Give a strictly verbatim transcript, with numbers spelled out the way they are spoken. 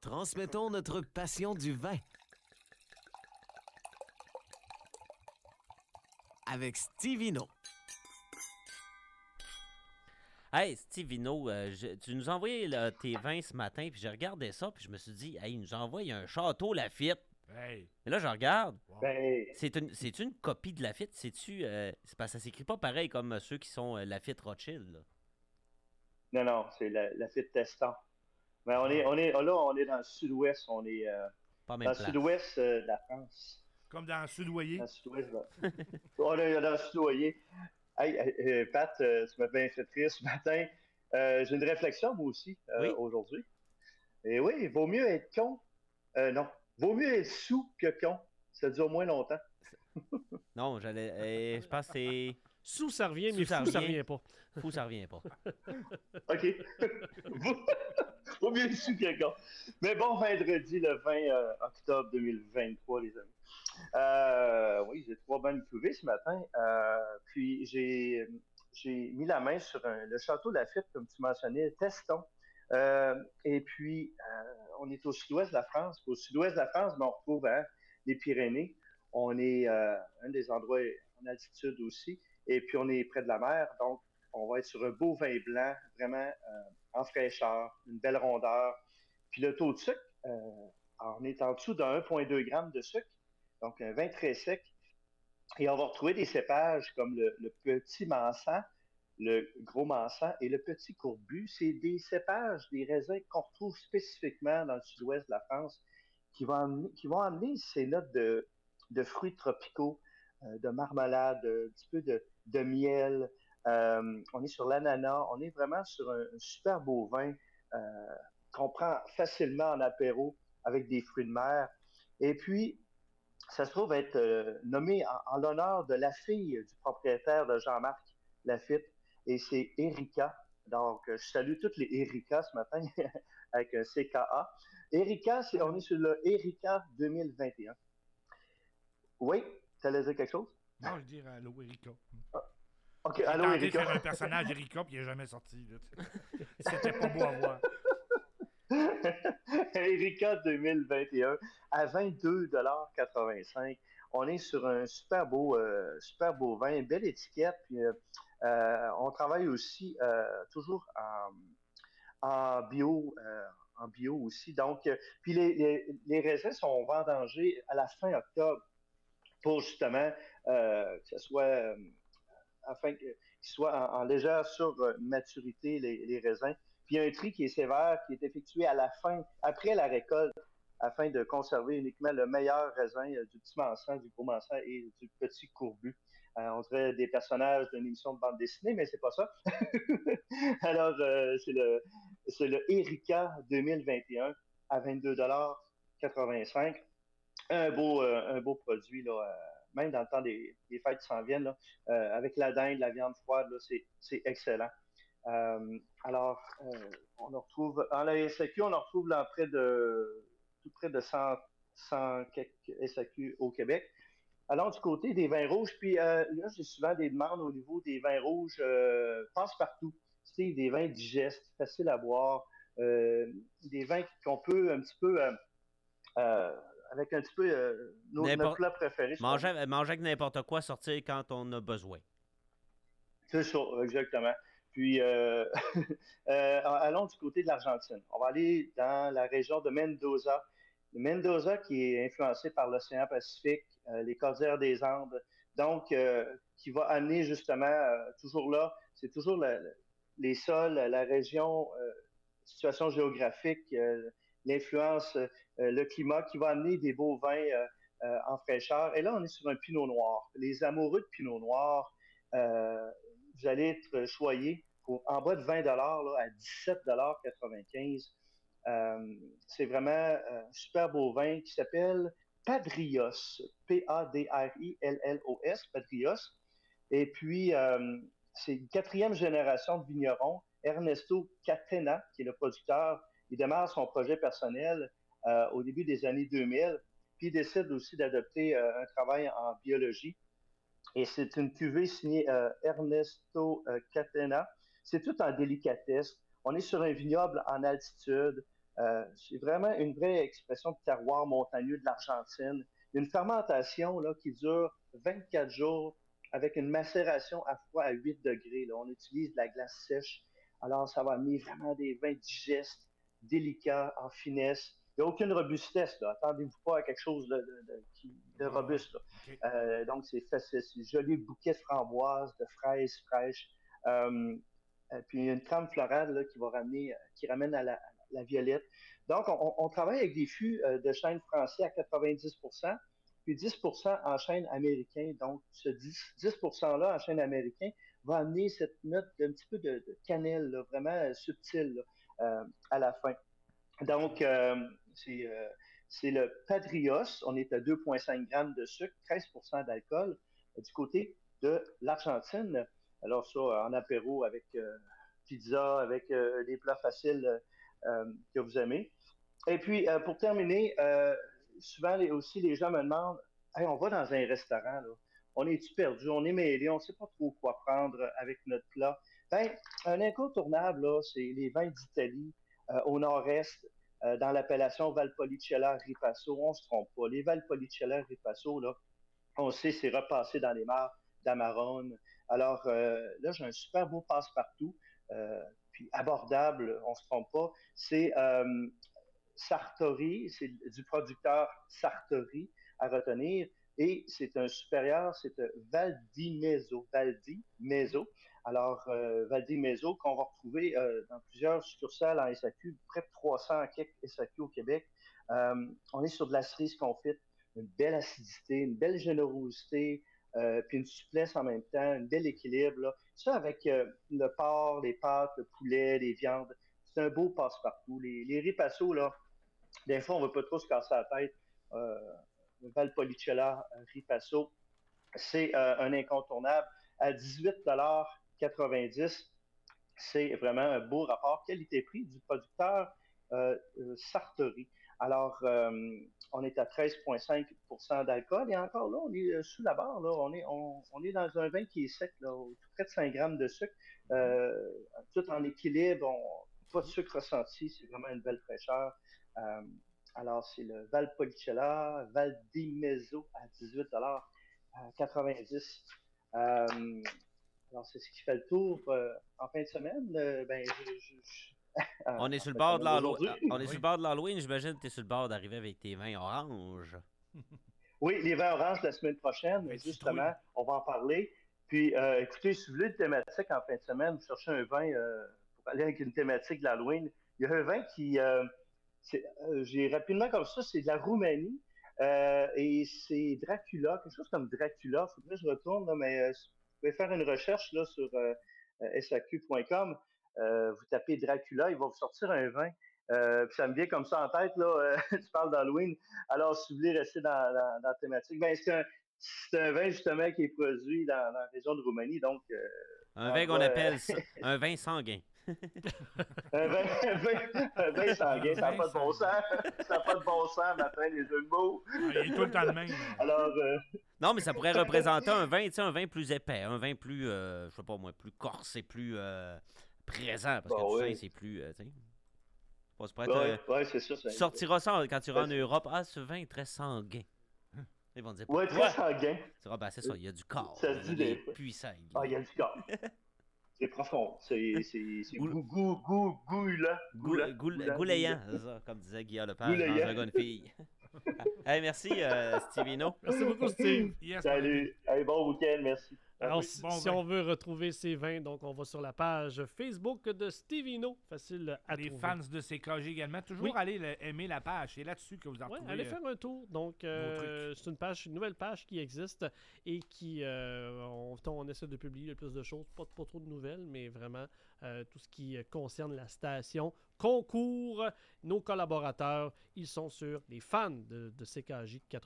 Transmettons notre passion du vin. Avec Stevino. Hey, Stevino, euh, je- tu nous as envoyé là, tes vins ce matin, puis j'ai regardé ça, puis je me suis dit, hey, il nous a envoyé un château Lafite. Hey! Et là, je regarde. Wow. Ben, C'est une, c'est une copie de Lafite? C'est-tu. Euh, c'est parce que ça s'écrit pas pareil comme euh, ceux qui sont euh, Lafite Rothschild, là. non, non, c'est la, la fête testant. Mais on est, on est, là, on est dans le sud-ouest, on est euh, Pas dans même le place. sud-ouest euh, de la France. Comme dans Sud-Ouest. Dans le sud-ouest, là. On est dans le sud-ouest. Hey, euh, Pat, euh, tu m'as bien fait rire ce matin. Euh, j'ai une réflexion, moi aussi, euh, Oui? aujourd'hui. Et oui, il vaut mieux être con. Euh, non, vaut mieux être sous que con. Ça dure moins longtemps. Non, j'allais. euh, je pense que c'est. Sous, ça revient, Sous, mais ça fou, ça revient. revient pas. Fou, ça revient pas. OK. Vaut- vaut mieux être sous que con. Mais bon, vendredi, le vingt euh, octobre deux mille vingt-trois, les amis. Euh, oui, j'ai trois bonnes cuvées ce matin. Euh, puis j'ai j'ai mis la main sur un- le château Lafite, comme tu mentionnais, Teston. Euh, et puis, euh, on est au sud-ouest de la France. Au sud-ouest de la France, ben, on retrouve hein, les Pyrénées. On est euh, un des endroits en altitude aussi. Et puis, on est près de la mer. Donc, on va être sur un beau vin blanc, vraiment euh, en fraîcheur, une belle rondeur. Puis, le taux de sucre, euh, on est en dessous de un virgule deux grammes de sucre. Donc, un vin très sec. Et on va retrouver des cépages comme le, le petit mansan, le gros mansan et le petit courbu. C'est des cépages, des raisins qu'on retrouve spécifiquement dans le sud-ouest de la France qui vont amener, qui vont amener ces notes de, de fruits tropicaux, euh, de marmelade, un petit peu de, de miel. Euh, on est sur l'ananas. On est vraiment sur un, un super beau vin euh, qu'on prend facilement en apéro avec des fruits de mer. Et puis, ça se trouve être euh, nommé en, en l'honneur de la fille du propriétaire de Jean-Marc Lafite, et c'est Erika. Donc, euh, je salue toutes les Erika ce matin avec un C K A. Erika, c'est, on est sur le Erika deux mille vingt et un. Oui, tu allais dire quelque chose? Non, je veux dire allô, Erika. OK, J'ai allô tenté de Erika. faire un personnage Erika, puis il n'est jamais sorti. Là, tu sais. C'était pas beau à voir. Erika deux mille vingt et un à vingt-deux dollars quatre-vingt-cinq. On est sur un super beau, euh, super beau vin, une belle étiquette. Puis, euh, euh, on travaille aussi euh, toujours en, en bio, euh, en bio aussi. Donc, euh, puis les, les, les raisins sont vendangés à la fin octobre pour justement euh, que ce soit euh, afin qu'ils soient en, en légère surmaturité, les, les raisins. Puis il y a un tri qui est sévère, qui est effectué à la fin, après la récolte, afin de conserver uniquement le meilleur raisin euh, du petit mansan, du gros mansan et du petit courbu. Euh, on dirait des personnages d'une émission de bande dessinée, mais c'est pas ça. Alors, euh, c'est le c'est le Erika deux mille vingt et un à vingt-deux dollars quatre-vingt-cinq. Un beau, euh, un beau produit, là, euh, même dans le temps des, des fêtes qui s'en viennent, là, euh, avec la dinde, la viande froide, là, c'est, c'est excellent. Euh, alors, euh, on en retrouve, en la S A Q, on en retrouve là, près de, tout près de cent, cent quelques S A Q au Québec. Allons du côté des vins rouges, puis euh, là, j'ai souvent des demandes au niveau des vins rouges, euh, passe-partout. Tu sais, des vins digestes, faciles à boire, euh, des vins qu'on peut un petit peu... Euh, euh, avec un petit peu euh, nos, notre N'importe- plat préféré. Manger, manger avec n'importe quoi, sortir quand on a besoin. C'est ça, exactement. Puis, euh, euh, allons du côté de l'Argentine. On va aller dans la région de Mendoza. Mendoza qui est influencé par l'océan Pacifique, euh, les cordillères des Andes, donc euh, qui va amener justement, euh, toujours là, c'est toujours la- la- les sols, la région, euh, situation géographique, euh, l'influence, euh, le climat qui va amener des beaux vins euh, euh, en fraîcheur. Et là, on est sur un pinot noir. Les amoureux de pinot noir, euh, vous allez être choyés pour en bas de vingt dollars là, à dix-sept dollars quatre-vingt-quinze. Euh, c'est vraiment euh, un super beau vin qui s'appelle Padrios, P A D R I L L O S, Padrios. Et puis, euh, c'est une quatrième génération de vignerons. Ernesto Catena, qui est le producteur, il démarre son projet personnel euh, au début des années deux mille, puis il décide aussi d'adopter euh, un travail en biologie. Et c'est une cuvée signée euh, Ernesto euh, Catena. C'est tout en délicatesse. On est sur un vignoble en altitude. Euh, c'est vraiment une vraie expression de terroir montagneux de l'Argentine. Une fermentation là, qui dure vingt-quatre jours avec une macération à froid à huit degrés. Là. On utilise de la glace sèche. Alors, ça va amener vraiment des vins digestes, délicats, en finesse. Il n'y a aucune robustesse. Là. Attendez-vous pas à quelque chose de, de, de, de robuste. Là. Okay. Euh, donc, c'est, c'est, c'est joli bouquet de framboises, de fraises fraîches. Euh, puis une crème florale là, qui va ramener, qui ramène à la, à la violette. Donc, on, on travaille avec des fûts euh, de chêne français à quatre-vingt-dix pour cent, puis dix pour cent en chêne américain. Donc, ce dix pour cent-là en chêne américain va amener cette note d'un petit peu de, de cannelle, là, vraiment euh, subtile là, euh, à la fin. Donc, euh, c'est, euh, c'est le Padrios. On est à deux virgule cinq grammes de sucre, treize pour cent d'alcool euh, du côté de l'Argentine. Alors, ça, en apéro avec euh, pizza, avec euh, des plats faciles euh, que vous aimez. Et puis, euh, pour terminer, euh, souvent les, aussi, les gens me demandent hey, on va dans un restaurant, là. On est-tu perdu, on est mêlé, on ne sait pas trop quoi prendre avec notre plat. Ben, un incontournable, là, c'est les vins d'Italie euh, au nord-est, euh, dans l'appellation Valpolicella Ripasso. On ne se trompe pas. Les Valpolicella Ripasso, là, on sait, c'est repassé dans les mares d'Amarone. Alors euh, là, j'ai un super beau passe-partout, euh, puis abordable, on ne se trompe pas. C'est euh, Sartori, c'est du producteur Sartori à retenir. Et c'est un supérieur, c'est un Valdimezzo. Valdimezzo. Alors, euh, Valdimezzo, qu'on va retrouver euh, dans plusieurs succursales en S A Q, près de trois cents quelques S A Q au Québec. Euh, on est sur de la cerise confite, une belle acidité, une belle générosité, euh, puis une souplesse en même temps, un bel équilibre. Là. Ça, avec euh, le porc, les pâtes, le poulet, les viandes, c'est un beau passe-partout. Les, les ripasso, là, des fois, on ne veut pas trop se casser la tête. Euh, Valpolicella Ripasso, c'est euh, un incontournable à dix-huit dollars quatre-vingt-dix. C'est vraiment un beau rapport qualité-prix du producteur euh, euh, Sartori. Alors, euh, on est à treize virgule cinq pour cent d'alcool et encore là, on est euh, sous la barre. Là. On, est, on, on est dans un vin qui est sec, là, tout près de cinq grammes de sucre, euh, tout en équilibre. On, pas de sucre ressenti, c'est vraiment une belle fraîcheur. Euh, Alors, c'est le Valpolicella Valdimezzo à dix-huit dollars quatre-vingt-dix. Euh, alors, c'est ce qui fait le tour euh, en fin de semaine. Euh, ben, je, je, je... On est sur le bord de l'Halloween. On est oui. sur le bord de l'Halloween. J'imagine que tu es sur le bord d'arriver avec tes vins oranges. Oui, les vins oranges la semaine prochaine, mais justement, on va en parler. Puis, euh, écoutez, si vous voulez une thématique en fin de semaine, vous cherchez un vin euh, pour aller avec une thématique de l'Halloween. Il y a un vin qui... Euh, C'est, euh, j'ai rapidement comme ça, c'est de la Roumanie euh, et c'est Dracula, quelque chose comme Dracula. Il faudrait que je retourne, là, mais euh, vous pouvez faire une recherche là, sur euh, S A Q point com. Euh, vous tapez Dracula, il va vous sortir un vin. Euh, puis ça me vient comme ça en tête, là, euh, tu parles d'Halloween. Alors, si vous voulez rester dans, dans, dans la thématique, ben, c'est, un, c'est un vin justement qui est produit dans, dans la région de Roumanie. Donc, euh, un vin qu'on appelle ça, un vin sanguin. un vin, un vin, un vin sanguin, ça n'a pas de bon sens. Ça n'a pas de bon sens, matin, les jeux de mots. Ah, il est tout le temps le même. Alors, euh... non, mais ça pourrait représenter un vin, tu sais, un vin plus épais, un vin plus, euh, je sais pas moi, plus corse et plus euh, présent, parce bon, que oui. du vin, c'est plus, euh, tu sais. Bon, oui, euh, ouais, c'est sûr. Tu sortiras ça quand tu iras en Europe. Ah, ce vin est très sanguin. Ils vont dire, oui, très sanguin. Ah, ben, c'est ça, il y a du corps. Ça se dit des puissant. Ah, il y a du corps. C'est profond. C'est, c'est, c'est goût, goût, goût, goulant. Goulayant, c'est ça, comme disait Guillaume Lepage dans Un gars, une fille. Hey, merci, euh, Stevino. Merci beaucoup, Steve. Yes, salut. Hey, bon week-end, merci. Alors, oui, si, bon si on veut retrouver ces vins, donc on va sur la page Facebook de Stevino. Facile à Les trouver. fans de C K G également. Toujours oui. aller le, aimer la page. C'est là-dessus que vous en ouais, trouvez. Allez euh, faire un tour. Donc, euh, c'est une page, une nouvelle page qui existe et qui, euh, on, on essaie de publier le plus de choses. Pas, pas trop de nouvelles, mais vraiment euh, tout ce qui concerne la station. Concours, nos collaborateurs, ils sont sur les fans de, de C K J